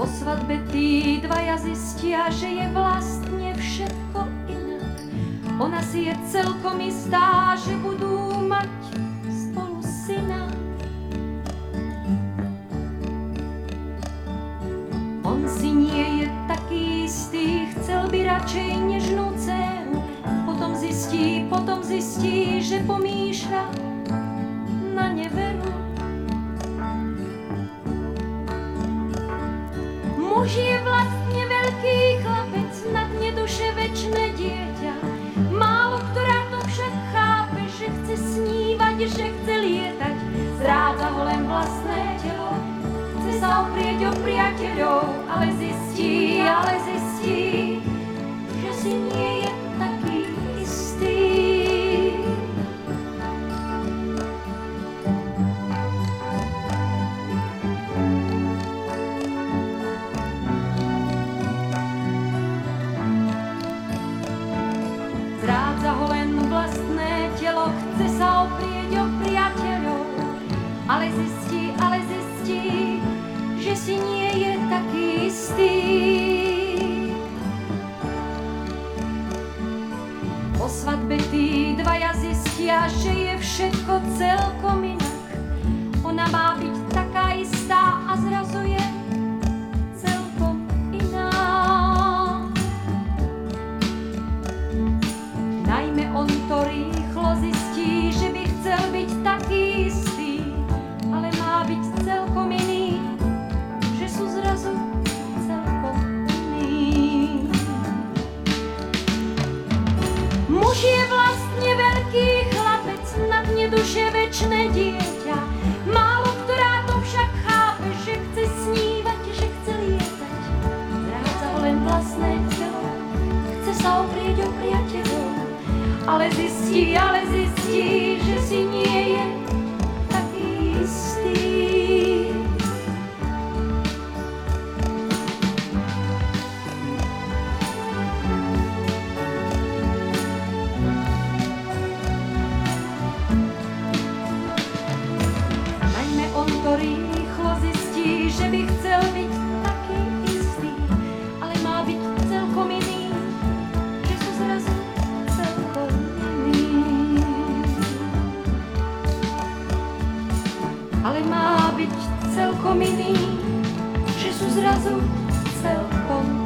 Po svadbe tí dvaja zistia, že je vlastne všetko inak. Ona si je celkom istá, že budú mať spolu syna. On si nie je taký istý, chcel by radšej nežnú dceru. Potom zistí, že pomýšľa na neveru. Muž je vlastne veľký chlapec, na dne duše večné dieťa. Málo ktorá to však chápe, že chce snívať, že chce lietať. Zrádza ho len vlastné telo, chce sa oprieť o priateľov, ale zistí, že si nie je taký istý. Zrádza ho len vlastné telo, chce sa oprieť o priateľov, ale zistí, že si nie je taký istý. Po svadbe tí dvaja zistia, že je všetko celkom inak. Ona má byť taká istá a zrazu je celkom iná. Najmä on to rýchlo zistí, že by chcel byť taký istý, ale má byť celkom iný, že sú zrazu celkom iní. Muž je vlastne veľký chlapec, na dne duše večné dieťa. Málo ktorá to však chápe, že chce snívať, že chce lietať. Zrádza ho len vlastné telo, chce sa oprieť o priateľov, ale zistí, že si nie je taký istý. Najmä on to rýchlo zistí, že by chcel byť taký istý, ale má byť celkom iný, že sú zrazu celkom iní. Ale má byť celkom iný, že sú zrazu celkom